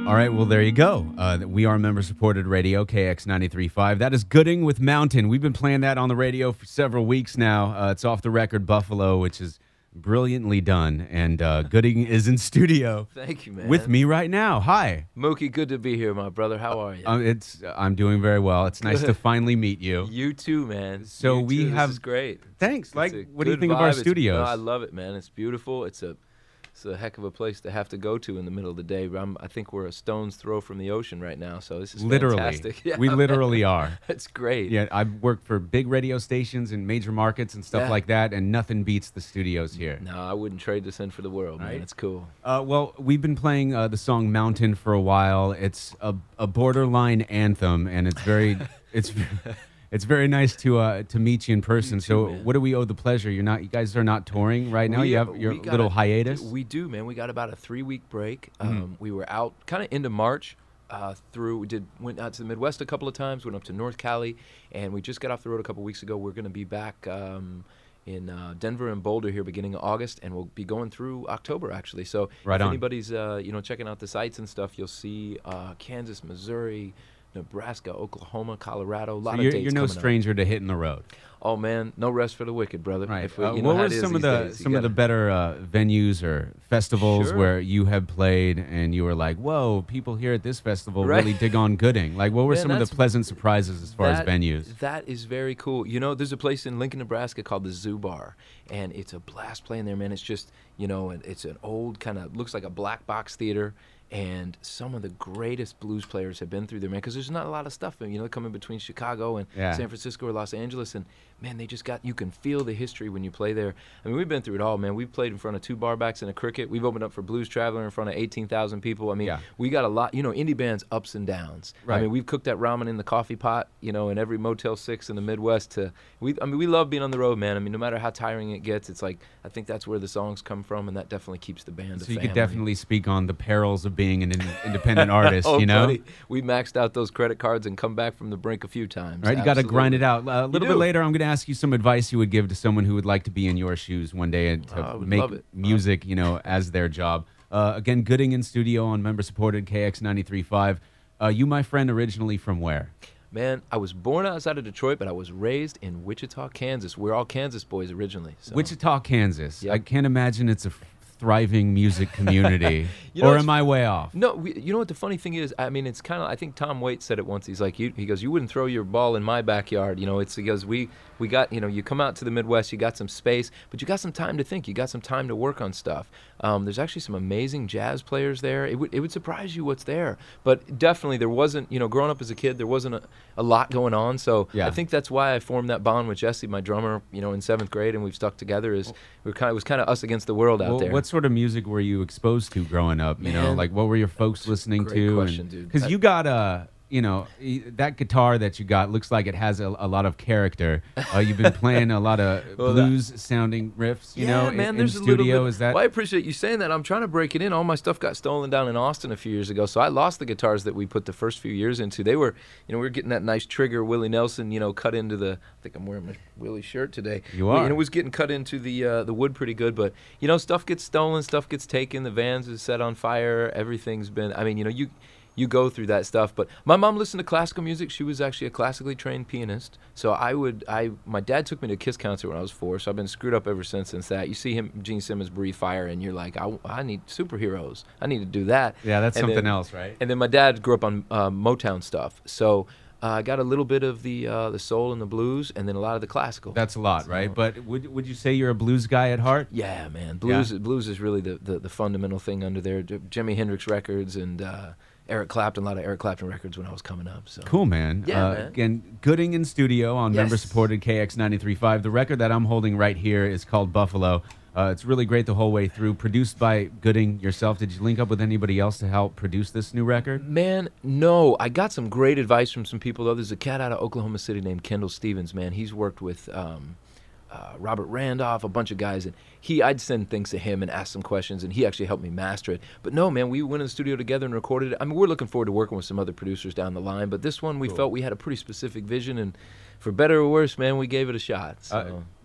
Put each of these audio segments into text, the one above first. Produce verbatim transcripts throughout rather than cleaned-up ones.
All right, well, there you go. Uh, we are member-supported radio, K X ninety-three point five. That is Gooding with Mountain. We've been playing that on the radio for several weeks now. Uh, it's off the record, Buffalo, which is brilliantly done. And uh, Gooding is in studio. Thank you, man. With me right now. Hi. Mookie, good to be here, my brother. How are you? Uh, it's I'm doing very well. It's nice to finally meet you. You too, man. So you we too. have. This is great. Thanks. Like, It's a what do you good think of our vibe. It's- studios? no, I love it, man. It's beautiful. It's a It's a heck of a place to have to go to in the middle of the day. I'm, I think we're a stone's throw from the ocean right now, so this is Literally. fantastic. Yeah, we man. literally are. It's great. Yeah, I've worked for big radio stations and major markets and stuff Yeah. like that, and nothing beats the studios here. No, I wouldn't trade this in for the world, man. Right? It's cool. Uh, well, we've been playing uh, the song "Mountain" for a while. It's a, a borderline anthem, and it's very, it's, it's very nice to uh, to meet you in person. You too, so, man. what do we owe the pleasure? You're not, you guys are not touring right now. We, you uh, have your we got little a- hiatus. We do, man. We got about a three-week break. Mhm. Um, we were out kind of into March. Uh, through we did went out to the Midwest a couple of times. Went up to North Cali, and we just got off the road a couple weeks ago. We're going to be back um, in uh, Denver and Boulder here beginning of August, and we'll be going through October actually. So Right if on. anybody's uh, you know checking out the sites and stuff, you'll see uh, Kansas, Missouri, Nebraska, Oklahoma, Colorado. A lot So of you're, dates you're no coming up. stranger to hitting the road. Oh man, no rest for the wicked, brother. Right. If we, Uh, you know what how were it is some of these the days. You some of the gotta- better uh, venues or festivals Sure. where you have played and you were like, "Whoa, people here at this festival Right. really dig on Gooding." Like, what were Man, some of the that's- pleasant surprises as far as That- venues? That is very cool. You know, there's a place in Lincoln, Nebraska called the Zoo Bar, and it's a blast playing there, man. It's just, you know, and it's an old kind of looks like a black box theater, and some of the greatest blues players have been through there, man. Because there's not a lot of stuff, you know, coming between Chicago and Yeah. San Francisco or Los Angeles, and man, they just got you can feel the history when you play there. I mean, we've been through it all, man. We've played in front of two barbacks and a cricket. We've opened up for Blues Traveler in front of eighteen thousand people. I mean, Yeah. we got a lot. You know, indie bands ups and downs. Right. I mean, we've cooked that ramen in the coffee pot, you know, in every Motel Six in the Midwest. To we, I mean, we love being on the road, man. I mean, no matter how tiring it gets, it's like I think that's where the songs come from, and that definitely keeps the band. So a you could family. definitely speak on the perils of being an in- independent artist, oh, you know? buddy, we maxed out those credit cards and come back from the brink a few times. Right, you got to Absolutely. grind it out. Uh, a little bit do. later, I'm going to ask you some advice you would give to someone who would like to be in your shoes one day and Oh, I to would make love it. music, you know, as their job. Uh, again, Gooding in studio on member-supported K X ninety-three point five. Uh, you, my friend, originally from where? Man, I was born outside of Detroit, but I was raised in Wichita, Kansas. We're all Kansas boys originally. So. Wichita, Kansas. Yep. I can't imagine it's a f- thriving music community. You know, or it's- am I way off? No, we, you know what the funny thing is? I mean, it's kind of. I think Tom Waits said it once. He's like, you, he goes, "You wouldn't throw your ball in my backyard." You know, it's because we we got, you know, you come out to the Midwest, you got some space, but you got some time to think. You got some time to work on stuff. Um, there's actually some amazing jazz players there. It would it would surprise you what's there. But definitely there wasn't. You know, growing up as a kid, there wasn't a, a lot going on. So Yeah. I think that's why I formed that bond with Jesse, my drummer. You know, in seventh grade, and we've stuck together. Is we're kind of it was kind of us against the world out Well, there. what sort of music were you exposed to growing up? You know, Man, like what were your folks listening great to? question, dude. Because I- you got a, you know, e- that guitar that you got looks like it has a, a lot of character. Uh, you've been playing a lot of Well, that- blues-sounding riffs, you yeah, know, in- man, in, there's a studio. little bit. Is that? Well, I appreciate you saying that. I'm trying to break it in. All my stuff got stolen down in Austin a few years ago, so I lost the guitars that we put the first few years into. They were, you know, we were getting that nice trigger Willie Nelson, you know, cut into the. I think I'm wearing my Willie shirt today. You We- are. And it was getting cut into the uh, the wood pretty good, but you know, stuff gets stolen, stuff gets taken. The vans is set on fire. Everything's been. I mean, you know, you. You go through that stuff, but my mom listened to classical music. She was actually a classically trained pianist. So I would, I, my dad took me to a Kiss concert when I was four. So I've been screwed up ever since. Since that, you see him, Gene Simmons breathe fire, and you're like, I, I need superheroes. I need to do that. Yeah, that's And something then- else, right? And then my dad grew up on uh, Motown stuff. So uh, I got a little bit of the uh, the soul and the blues, and then a lot of the classical. That's a lot, So- right? But would would you say you're a blues guy at heart? Yeah, man. Blues, blues is really the, the, the fundamental thing under there. J- Jimi Hendrix records and uh, Eric Clapton, a lot of Eric Clapton records when I was coming up. So Cool, man. Yeah, uh, man. Again, Gooding in studio on Yes. member-supported K X ninety-three point five. The record that I'm holding right here is called Buffalo. Uh, it's really great the whole way through. Produced by Gooding yourself. Did you link up with anybody else to help produce this new record? Man, no. I got some great advice from some people, though. There's a cat out of Oklahoma City named Kendall Stevens, man. He's worked with um, uh, Robert Randolph, a bunch of guys, and he, I'd send things to him and ask some questions, and he actually helped me master it. But no, man, we went in the studio together and recorded it. I mean, we're looking forward to working with some other producers down the line, but this one we Cool. felt we had a pretty specific vision, and for better or worse, man, we gave it a shot. So. Uh,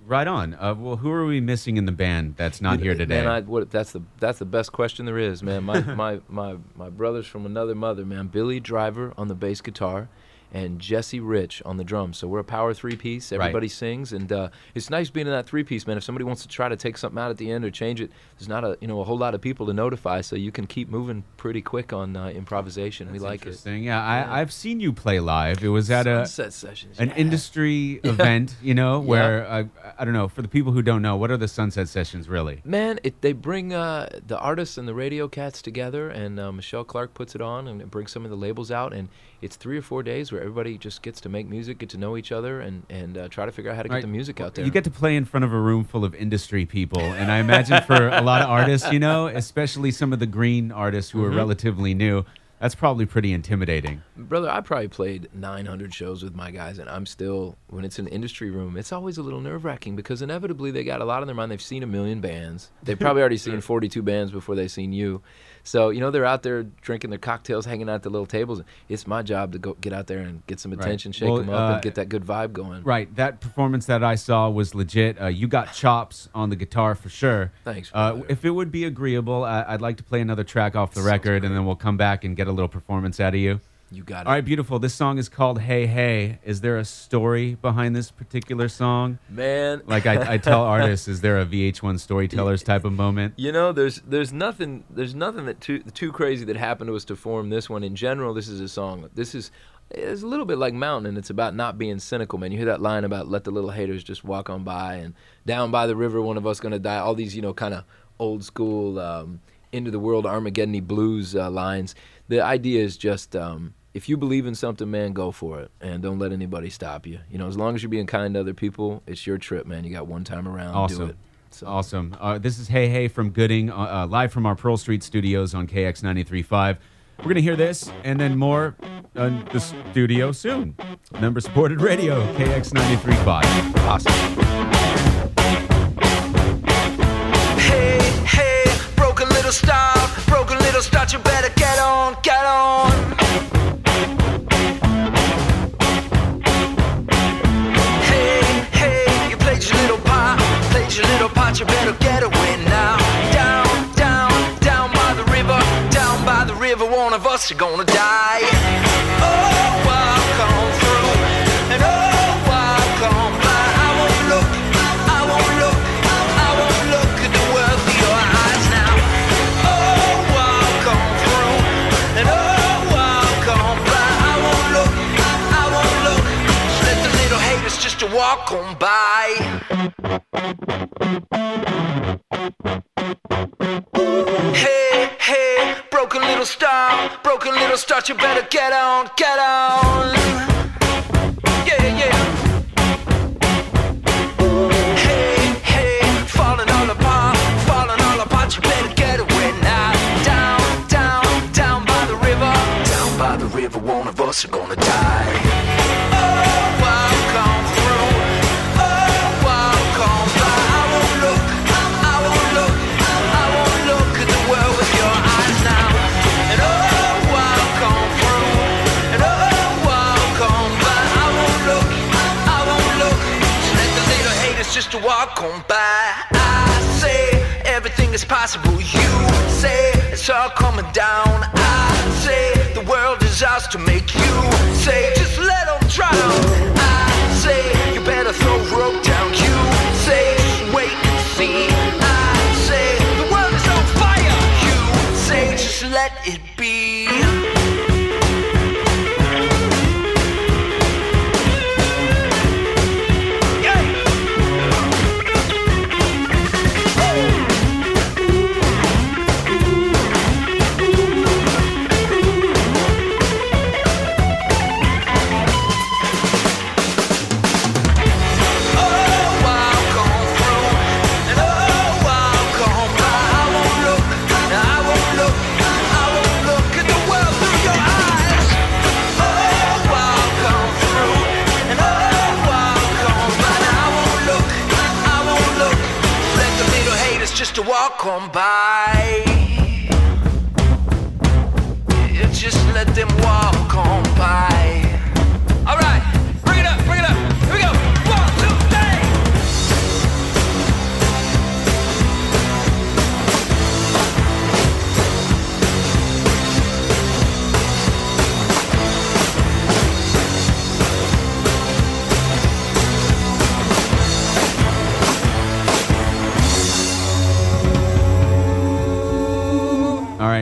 Right on. Uh, well, who are we missing in the band that's not here today? Man, I, what, that's the that's the best question there is, man. My my my my brothers from another mother, man. Billy Driver on the bass guitar, and Jesse Rich on the drums. So we're a power three-piece. Everybody right. sings, and uh, it's nice being in that three-piece, man. If somebody wants to try to take something out at the end or change it, there's not a you know a whole lot of people to notify, so you can keep moving pretty quick on uh, improvisation. That's we like interesting. it. Yeah, I, yeah, I've seen you play live. It was at Sunset a Sessions, an yeah. industry yeah. event, you know, where yeah. uh, I don't know. For the people who don't know, what are the Sunset Sessions really? Man, it, they bring uh, the artists and the radio cats together, and uh, Michelle Clark puts it on and brings some of the labels out, and it's three or four days where everybody just gets to make music, get to know each other, and, and uh, try to figure out how to get right. the music out there. You get to play in front of a room full of industry people, and I imagine for a lot of artists, you know, especially some of the green artists who mm-hmm. are relatively new, that's probably pretty intimidating. Brother, I probably played nine hundred shows with my guys, and I'm still, when it's an industry room, it's always a little nerve-wracking because inevitably they got a lot on their mind. They've seen a million bands. They've probably already seen forty-two bands before they've seen you. So, you know, they're out there drinking their cocktails, hanging out at the little tables. It's my job to go get out there and get some attention, right. shake well, them up, uh, and get that good vibe going. Right. That performance that I saw was legit. Uh, you got chops on the guitar for sure. Thanks, uh, brother. If it would be agreeable, I- I'd like to play another track off the record, and then we'll come back and get a little performance out of you. You got it. All right, beautiful. This song is called Hey Hey. Is there a story behind this particular song? Man. Like I, I tell artists, is there a V H one Storytellers type of moment? You know, there's there's nothing there's nothing that too too crazy that happened to us to form this one. In general, this is a song. This is it's a little bit like Mountain. It's about not being cynical, man. You hear that line about let the little haters just walk on by, and down by the river, one of us gonna die. All these, you know, kind of old school um, into the world Armageddon-y blues uh, lines. The idea is just um, if you believe in something, man, go for it, and don't let anybody stop you. You know, as long as you're being kind to other people, it's your trip, man. You got one time around. Awesome. Do it. So. Awesome. Uh, this is Hey Hey from Gooding, uh, uh, live from our Pearl Street studios on K X ninety-three point five. We're going to hear this and then more in the studio soon. Member supported radio, K X ninety-three point five. Awesome. Hey, hey, broken little star, broken little star, you better get on, get on. Hey, hey, you played your little part, played your little part, you better get away now. Down, down, down by the river, down by the river, one of us are gonna die. Oh, I'll come through, and oh, I'll come by. I won't look, I won't look, I won't look at the world through your eyes now. Oh, I'll come through, and oh, I'll come by. I won't look, I won't look, just let the little haters just to walk on by. Hey, hey, broken little star, broken little star, you better get on, get on. Yeah, yeah. Hey, hey, falling all apart, falling all apart, you better get away now. Down, down, down by the river, down by the river, one of us are gonna die. Oh, I'll come through, oh, I'll come by. I won't look, I won't look, I won't look at the world with your eyes now. And oh, I'll come through, and oh, I'll come by. I won't look, I won't look, just let the little haters just to walk on by. I say everything is possible. You say it's all coming down. I say the world is ours to make. You say just let them try them. I say you better throw rope down. You say just wait and see. I say the world is on fire. You say just let it be.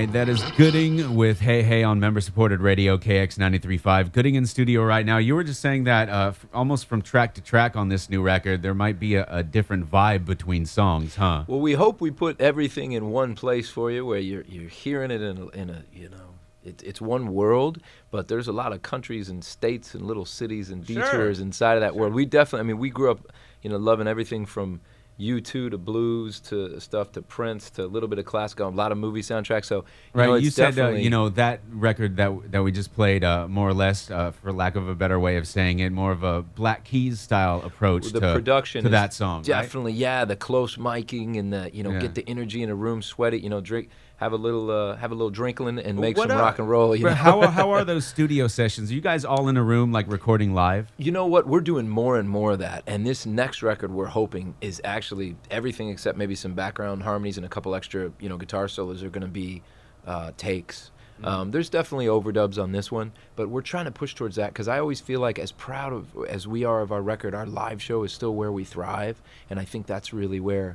right, that is Gooding with Hey Hey on member-supported radio, K X ninety-three point five. Gooding in studio right now. You were just saying that uh, f- almost from track to track on this new record, there might be a, a different vibe between songs, huh? Well, we hope we put everything in one place for you, where you're you're hearing it in a, in a you know, it, it's one world, but there's a lot of countries and states and little cities and Sure. detours inside of that world. We definitely, I mean, we grew up, you know, loving everything from U two to blues to stuff to Prince to a little bit of classical, a lot of movie soundtracks. So, you Right, know, you it's said, uh, definitely- you know, that record that that we just played, uh, more or less, uh, for lack of a better way of saying it, more of a Black Keys style approach the to, production to is that song, right? definitely, yeah, the close miking and the, you know, Yeah. get the energy in a room, sweat it, you know, drink, have a little, uh, have a little drinkling and make What some up? rock and roll. You But know? how, how are those studio sessions? Are you guys all in a room, like, recording live? You know what? We're doing more and more of that. And this next record we're hoping is actually everything except maybe some background harmonies and a couple extra, you know, guitar solos are going to be uh, takes. Um, there's definitely overdubs on this one, but we're trying to push towards that because I always feel like as proud of as we are of our record, our live show is still where we thrive. And I think that's really where,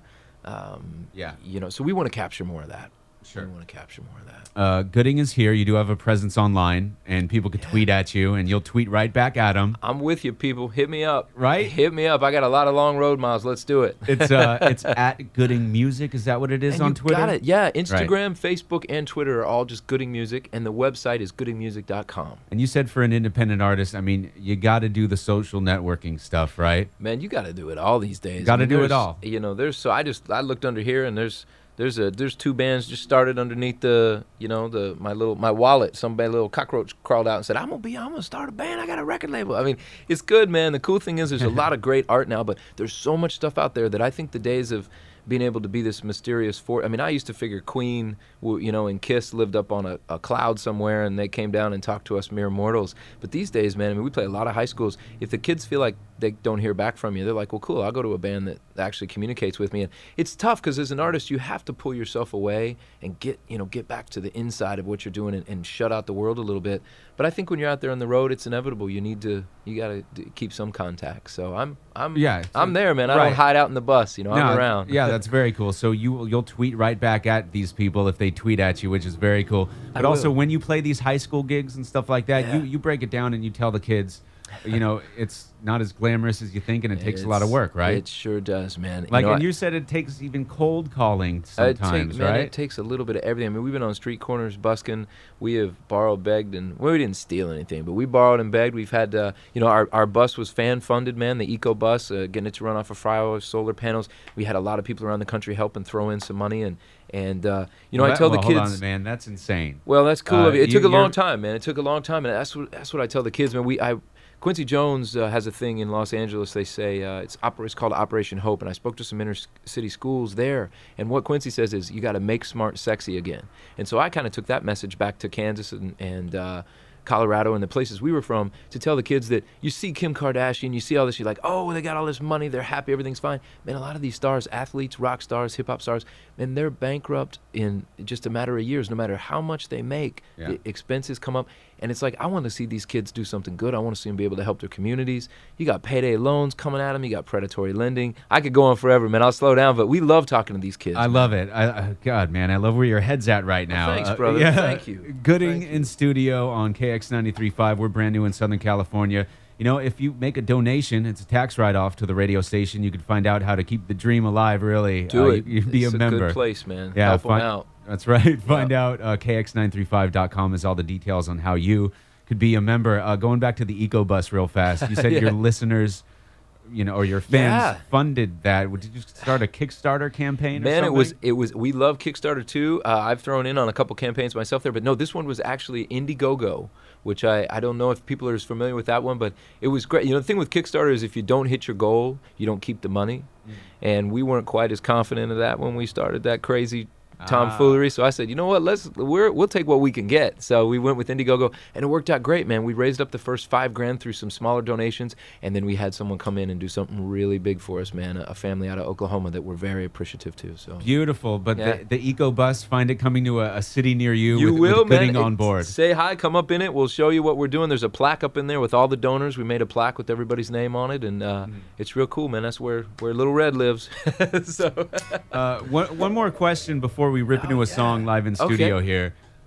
um, Yeah. you know, so we want to capture more of that. Sure. We want to capture more of that. Uh, Gooding is here. You do have a presence online, and people can tweet at you, and you'll tweet right back at them. I'm with you, people. Hit me up. Right? Hit me up. I got a lot of long road miles. Let's do it. It's uh, it's at Gooding Music. Is that what it is And on you Twitter? Got it. Yeah. Instagram, Facebook, and Twitter are all just Gooding Music, and the website is gooding music dot com. And you said for an independent artist, I mean, you got to do the social networking stuff, right? Man, you got to do it all these days. Gotta I mean, do it there's- all. You know, there's so I just I looked under here, and there's there's a there's two bands just started underneath the you know the my little my wallet. Some bad little cockroach crawled out and said, "I'm gonna be I'm gonna start a band. I got a record label." I mean, it's good, man. The cool thing is there's a lot of great art now, but there's so much stuff out there that I think the days of being able to be this mysterious force. I mean, I used to figure Queen, w- you know, and Kiss lived up on a, a cloud somewhere, and they came down and talked to us mere mortals. But these days, man, I mean, we play a lot of high schools. If the kids feel like they don't hear back from you, they're like, well, cool, I'll go to a band that actually communicates with me. And it's tough because as an artist, you have to pull yourself away and get, you know, get back to the inside of what you're doing and, and shut out the world a little bit. But I think when you're out there on the road, it's inevitable. You need to, you got to keep some contact. So I'm, I'm, Yeah, so- I'm there, man. I right. don't hide out in the bus. You know, I'm No, around. Yeah, that's very cool. So you you'll tweet right back at these people if they tweet at you, which is very cool. But I also will. when you play these high school gigs and stuff like that, Yeah. you you break it down and you tell the kids, you know, it's not as glamorous as you think, and it takes a lot of It's- work, right? It sure does, man. Like, you know, and I- you said it takes even cold calling Uh, it sometimes, take- man, right? It takes a little bit of everything. I mean, we've been on street corners busking. We have borrowed, begged, and well, we didn't steal anything, but we borrowed and begged. We've had, uh, you know, our, our bus was fan funded, man. The Eco Bus, uh, getting it to run off of Fryo solar panels. We had a lot of people around the country helping throw in some money, and and uh, you know, Well, I that- tell well, the hold kids. on, man, that's insane. Well, that's cool Uh, of you. It you- took a long you're- time, man. It took a long time, and that's what that's what I tell the kids, man. We I. Quincy Jones uh, has a thing in Los Angeles. They say uh, it's, oper- it's called Operation Hope, and I spoke to some inner s- city schools there. And what Quincy says is, you got to make smart sexy again. And so I kind of took that message back to Kansas and, and uh, Colorado and the places we were from to tell the kids that you see Kim Kardashian, you see all this, you're like, oh, they got all this money, they're happy, everything's fine. Man, a lot of these stars, athletes, rock stars, hip hop stars, man, they're bankrupt in just a matter of years. No matter how much they make, Yeah. the expenses come up. And it's like, I want to see these kids do something good. I want to see them be able to help their communities. You got payday loans coming at them. You got predatory lending. I could go on forever, man. I'll slow down, but we love talking to these kids. I man. love it. I, I, God, man, I love where your head's at right now. thanks, Uh, brother. yeah. Thank you. Gooding Thank you. in studio on K X ninety-three point five. We're brand new in Southern California. You know, if you make a donation, it's a tax write-off to the radio station. You can find out how to keep the dream alive, really. Do Uh, it. You, you be it's a a member. good place, man. Yeah, Help them find- out. That's right. Find out uh, K X nine three five dot com is all the details on how you could be a member. Uh, going back to the Eco Bus real fast, you said Yeah. your listeners, you know, or your fans Yeah. funded that. Did you start a Kickstarter campaign? or Man, it something? was it was. We love Kickstarter too. Uh, I've thrown in on a couple campaigns myself there, but no, this one was actually Indiegogo, which I, I don't know if people are as familiar with that one, but it was great. You know, the thing with Kickstarter is if you don't hit your goal, you don't keep the money, Mm. and we weren't quite as confident of that when we started that crazy Ah. tomfoolery. So I said, you know what, let's we're, we'll take what we can get. So we went with Indiegogo, and it worked out great, man. We raised up the first five grand through some smaller donations, and then we had someone come in and do something really big for us, man. A, a family out of Oklahoma that we're very appreciative to. So Beautiful, but Yeah. the, the Eco Bus, find it coming to a, a city near you. you with, will, with Gooding man. on It- board. Say hi, come up in it. We'll show you what we're doing. There's a plaque up in there with all the donors. We made a plaque with everybody's name on it, and uh, Mm-hmm. it's real cool, man. That's where where Little Red lives. so Uh, one, one more question before we rip into Oh, a yeah. song live in Okay. studio here.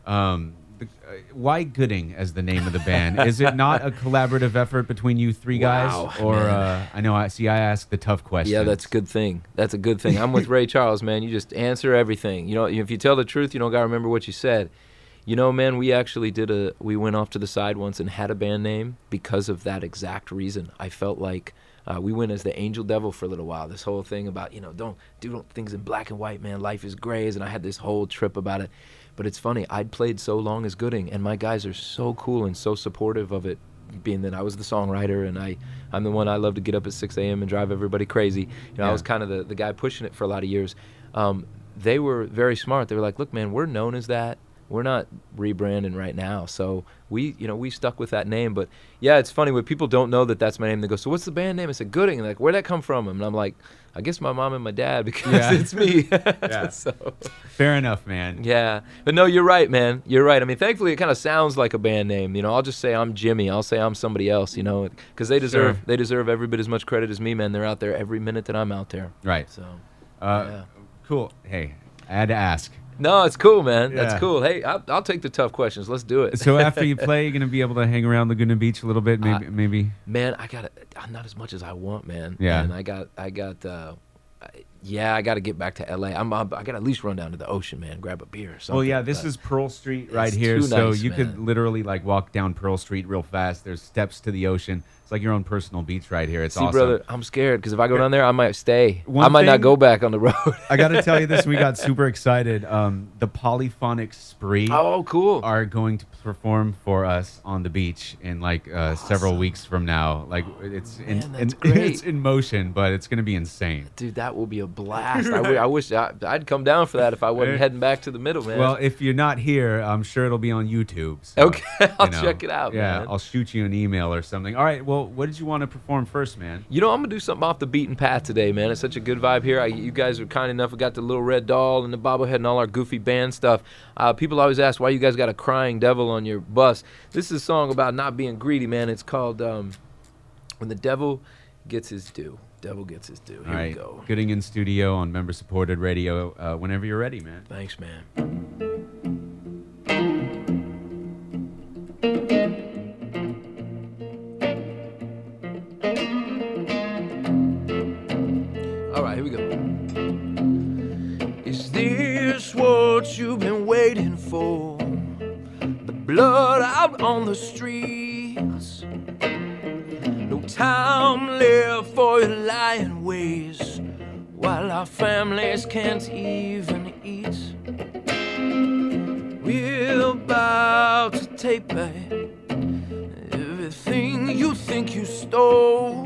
Um, the, uh, why Gooding as the name of the band? Is it not a collaborative effort between you three guys? Wow, or man. uh, I know I see I ask the tough questions. Yeah, that's a good thing. That's a good thing. I'm with Ray Charles, man. You just answer everything. You know, if you tell the truth, you don't got to remember what you said. You know, man, we actually did a, we went off to the side once and had a band name because of that exact reason. I felt like uh, we went as the Angel Devil for a little while. This whole thing about, you know, don't do things in black and white, man. Life is gray. And I had this whole trip about it. But it's funny, I'd played so long as Gooding, and my guys are so cool and so supportive of it, being that I was the songwriter, and I, I'm the one I love to get up at six a.m. and drive everybody crazy. You know, Yeah. I was kind of the, the guy pushing it for a lot of years. Um, they were very smart. They were like, look, man, we're known as that. We're not rebranding right now. So we, you know, we stuck with that name. But, yeah, it's funny when people don't know that that's my name. They go, so what's the band name? I said, Gooding. And they're like, where'd that come from? And I'm like, I guess my mom and my dad, because Yeah. it's me. Yeah. So, Fair enough, man. yeah. But, no, you're right, man. You're right. I mean, thankfully, it kind of sounds like a band name. You know, I'll just say I'm Jimmy. I'll say I'm somebody else, you know, because they deserve Sure. they deserve every bit as much credit as me, man. They're out there every minute that I'm out there. Right. So, Uh, yeah. Cool. Hey, I had to ask. No, it's cool, man. Yeah. That's cool. Hey, I'll, I'll take the tough questions. Let's do it. So after you play, you're gonna be able to hang around Laguna Beach a little bit, maybe. Uh, maybe. Man, I got not as much as I want, man. Yeah. And I got, I got, uh, I- yeah, I got to get back to L A. I'm, I'm I got to at least run down to the ocean, man. Grab a beer or something. Well, yeah, this but- is Pearl Street right It's here, too so nice, you could man. literally like walk down Pearl Street real fast. There's steps to the ocean. It's like your own personal beach right here. It's See, awesome. brother, I'm scared because if I go down there, I might stay. One I might not thing- go back on the road. I got to tell you this. We got super excited. Um, the Polyphonic Spree Oh, cool. are going to perform for us on the beach in like uh, several weeks from now. Like it's in, man, that's in great. it's in motion, but it's going to be insane. Dude, that will be a blast. I, w- I wish I, I'd come down for that if I wasn't Eh. heading back to the middle, man. Well, if you're not here, I'm sure it'll be on YouTube. so, okay, I'll you know, check it out, Yeah, man. I'll shoot you an email or something. All right. Well, what did you want to perform first, man? You know, I'm gonna do something off the beaten path today, man. It's such a good vibe here. I, you guys are kind enough. We got the little red doll and the bobblehead and all our goofy band stuff. Uh, people always ask why you guys got a crying devil on your bus. This is a song about not being greedy, man. It's called um, "When the Devil Gets His Due." Devil gets his due. Here All right. we go. Gooding in studio on member supported radio. Uh, whenever you're ready, man. Thanks, man. All right, here we go. Is this what you've been waiting for? The blood out on the streets. No time left for your lying ways, while our families can't even eat. We're about to take back everything you think you stole.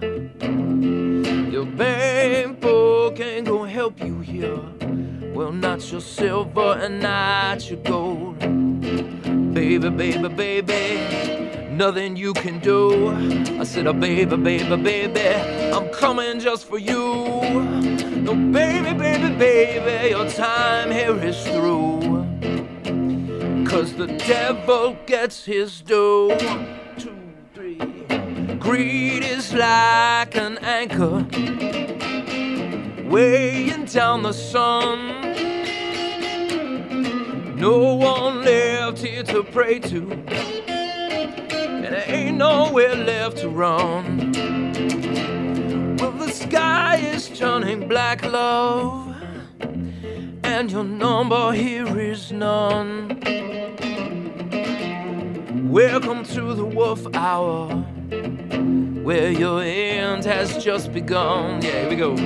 Your bank book ain't gonna help you here. Well, not your silver and not your gold. Baby, baby, baby, nothing you can do. I said, oh, baby, baby, baby, I'm coming just for you. No, baby, baby, baby, your time here is through. Cause the devil gets his due. One, two, three. Greed is like an anchor weighing down the sun. No one left here to pray to, and there ain't nowhere left to run. Well, the sky is turning black, love, and your number here is none. Welcome to the wolf hour, where your end has just begun. Yeah, here we go.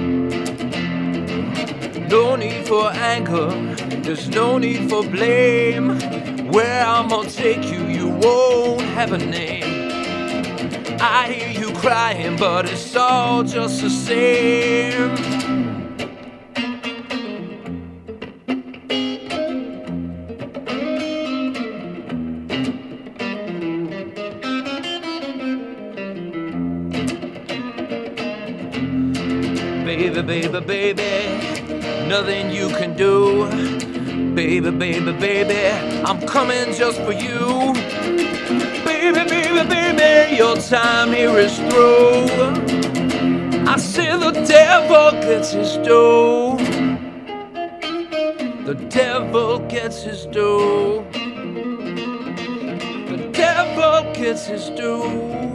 No need for anger, there's no need for blame. Where I'm gonna take you, you won't have a name. I hear you crying, but it's all just the same. Baby, baby, baby, nothing you can do. Baby, baby, baby, I'm coming just for you. Baby, baby, baby, your time here is through. I say the devil gets his due. The devil gets his due. gets his due.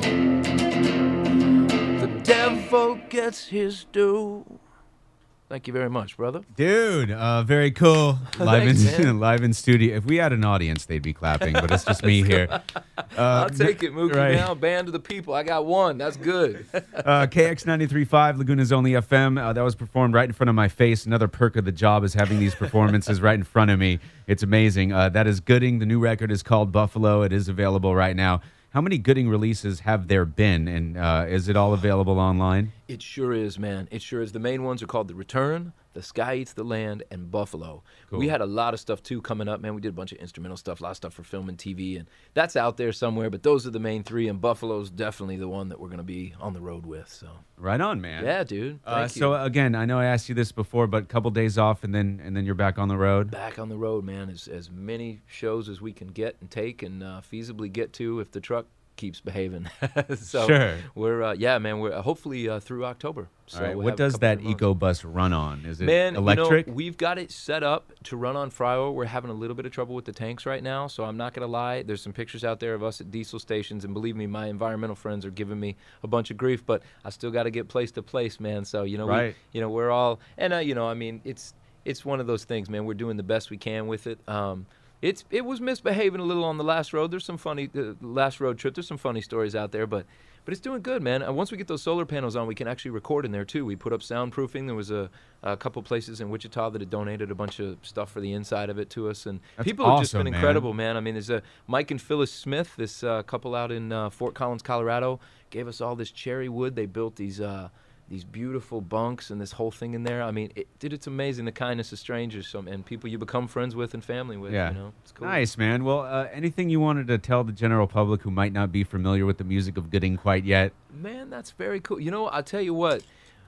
The devil gets his due. Thank you very much, brother. Dude, uh, very cool. Live in Thanks, man. live in studio. If we had an audience, they'd be clapping, but it's just me here. Uh, I'll take it, Mookie. right. Now, band of the people. I got one. That's good. Uh, K X ninety-three point five, Laguna's Only F M. Uh, that was performed right in front of my face. Another perk of the job is having these performances right in front of me. It's amazing. Uh, that is Gooding. The new record is called Buffalo. It is available right now. How many Gooding releases have there been, and uh, is it all available online? It sure is, man. It sure is. The main ones are called The Return, The Sky Eats the Land, and Buffalo. Cool. We had a lot of stuff, too, coming up, man. We did a bunch of instrumental stuff, a lot of stuff for film and T V, and that's out there somewhere, but those are the main three, and Buffalo's definitely the one that we're going to be on the road with. So Right on, man. yeah, dude. Uh, Thank you. so again, I know I asked you this before, but a couple days off, and then and then you're back on the road. Back on the road, man. As, as many shows as we can get and take and uh, feasibly get to if the truck keeps behaving. so Sure. we're uh, yeah, man. We're uh, hopefully uh, through October. So All right. we'll What have a does couple that more months. EcoBus run on? Is it Man, electric? You know, we've got it set up to run on Fryo. We're having a little bit of trouble with the tanks right now, so I'm not going to lie. There's some pictures out there of us at diesel stations, and believe me, my environmental friends are giving me a bunch of grief, but I still got to get place to place, man. So, you know, Right. we, you know, we're all, and, uh, you know, I mean, it's it's one of those things, man. We're doing the best we can with it. Um, It's it was misbehaving a little on the last road. There's some funny uh, last road trip. There's some funny stories out there, but but it's doing good, man. And once we get those solar panels on, we can actually record in there too. We put up soundproofing. There was a, a couple places in Wichita that had donated a bunch of stuff for the inside of it to us, and That's people have just awesome, been man. incredible, man. I mean, there's a Mike and Phyllis Smith, this uh, couple out in uh, Fort Collins, Colorado, gave us all this cherry wood. They built these. Uh, These beautiful bunks and this whole thing in there. I mean, it, dude, it's amazing the kindness of strangers some, and people you become friends with and family with. Yeah. You know, it's cool. Nice, man. Well, uh, anything you wanted to tell the general public who might not be familiar with the music of Gooding quite yet? Man, that's very cool. You know, I'll tell you what.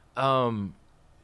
Um,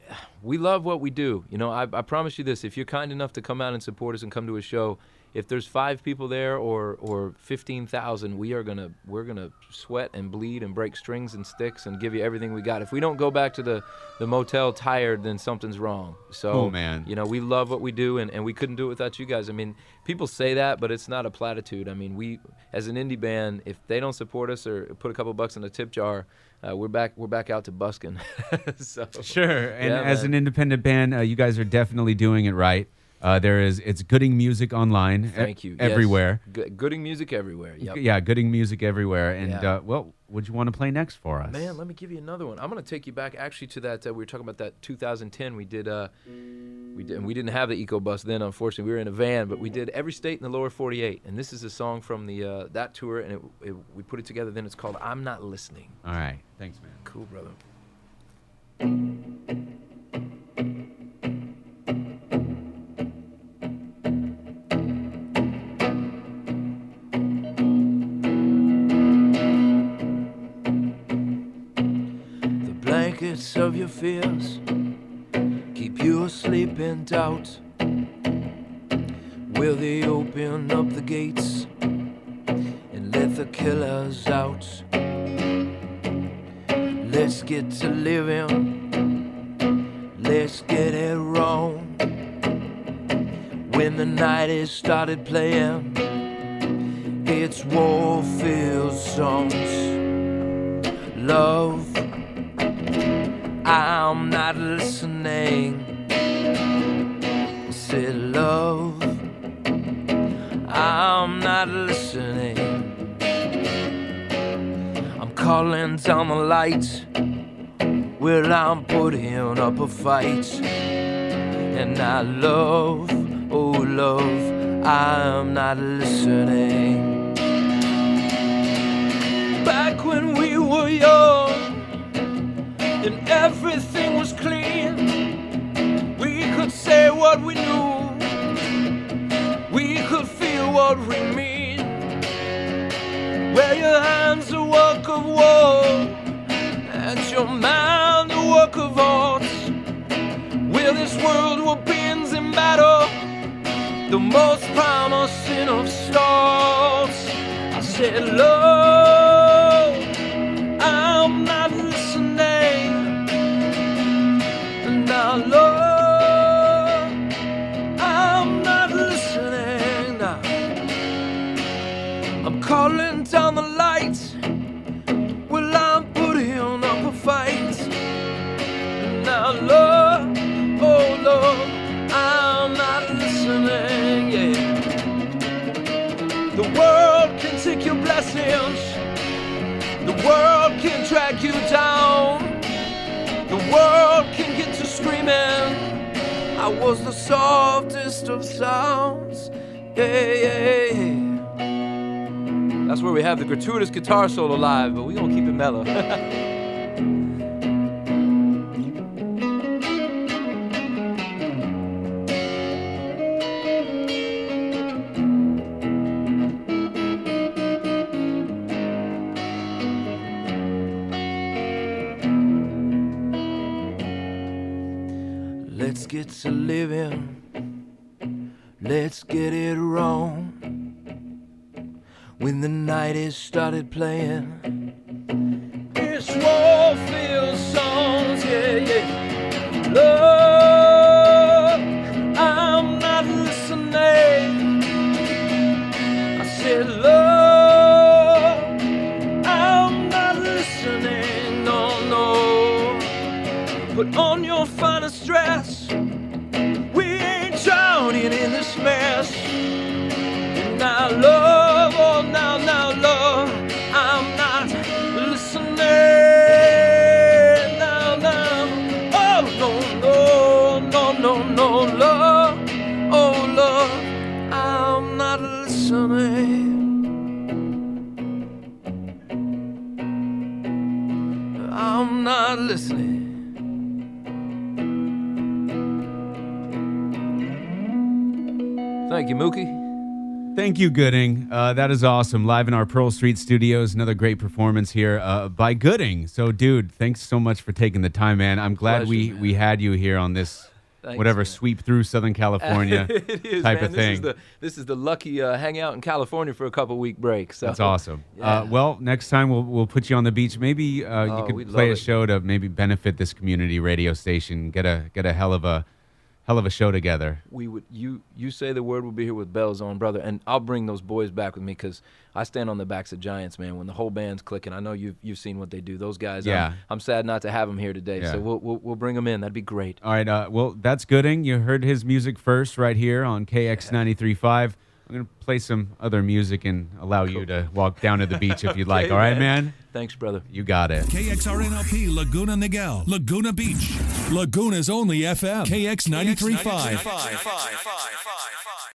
we love what we do. You know, I, I promise you this. If you're kind enough to come out and support us and come to a show, if there's five people there or or fifteen thousand, we are gonna we're gonna sweat and bleed and break strings and sticks and give you everything we got. If we don't go back to the, the motel tired, then something's wrong. So, Cool, man. you know, we love what we do, and, and we couldn't do it without you guys. I mean, people say that, but it's not a platitude. I mean, we as an indie band, if they don't support us or put a couple bucks in a tip jar, uh, we're back we're back out to busking. so Sure. And Yeah, as man. an independent band, uh, you guys are definitely doing it right. Uh, there is it's Gooding Music online. e- Thank you. Yes. Everywhere. Good, Gooding music everywhere. Yep. Yeah, Gooding Music everywhere. And Yeah. uh, well, would you want to play next for us? Man, let me give you another one. I'm going to take you back actually to that. Uh, we were talking about that two thousand ten. We did. Uh, we did. And we didn't have the EcoBus then, unfortunately. We were in a van, but we did every state in the lower forty-eight. And this is a song from the uh, that tour, and it, it, we put it together. Then it's called "I'm Not Listening." All right. Thanks, man. Cool, brother. The blankets of your fears keep you asleep in doubt. Will they open up the gates and let the killers out? Let's get to living, let's get it wrong. When the night is started playing, it's war-filled songs. Love, I'm not listening. Said love, I'm not listening. I'm calling down the lights. Well, I'm putting up a fight. And I love, oh love, I'm not listening. Back when we were young and everything was clean, we could say what we knew, we could feel what we mean. Where your hands a work of war and your mind a work of art. Where this world were beings in battle, the most promising of starts. I said, love, I'm not listening. And now, love, I'm not listening now. I'm calling down the lights. Well, I'm putting up a fight. Now, Lord, oh Lord, I'm not listening, yeah. The world can take your blessings. The world can drag you down. The world can get you screaming. I was the softest of sounds, yeah, yeah, yeah. That's where we have the gratuitous guitar solo live, but we gonna keep it mellow. Let's get to living. Let's get it wrong. When the night has started playing, it's Warfield songs, yeah, yeah. Lord, I'm not listening. I said, Lord, I'm not listening, no, no. Put on your finest dress. We ain't drowning in this mess. And now, love, oh, now, now, love, I'm not listening. Now, now, oh, no, no, no, no, no, love, oh, love, I'm not listening. I'm not listening. Thank you, Mookie. Thank you, Gooding. Uh, that is awesome. Live in our Pearl Street studios. Another great performance here uh, by Gooding. So, dude, thanks so much for taking the time, man. I'm glad Pleasure, we, man. we had you here on this Thanks, whatever man. sweep through Southern California it is, type man. of This thing. is the, this is the lucky uh, hang out in California for a couple week break. So. That's awesome. Yeah. Uh, well, next time we'll we'll put you on the beach. Maybe uh, you Oh, could we'd play a love it. show to maybe benefit this community radio station. Get a get a hell of a hell of a show together. We would you you say the word, we'll be here with bells on, brother, and I'll bring those boys back with me because I stand on the backs of giants, man. When the whole band's clicking, I know you've you've seen what they do. Those guys, Yeah. I'm, I'm sad not to have them here today. Yeah. So we'll, we'll we'll bring them in. That'd be great. All right. Uh, well, that's Gooding. You heard his music first right here on K X ninety-three point five. I'm going to play some other music and allow you to walk down to the beach if you'd like. Okay, All right, man. man? Thanks, brother. You got it. K X R N L P Laguna Niguel, Laguna Beach, Laguna's only F M, K X ninety-three point five.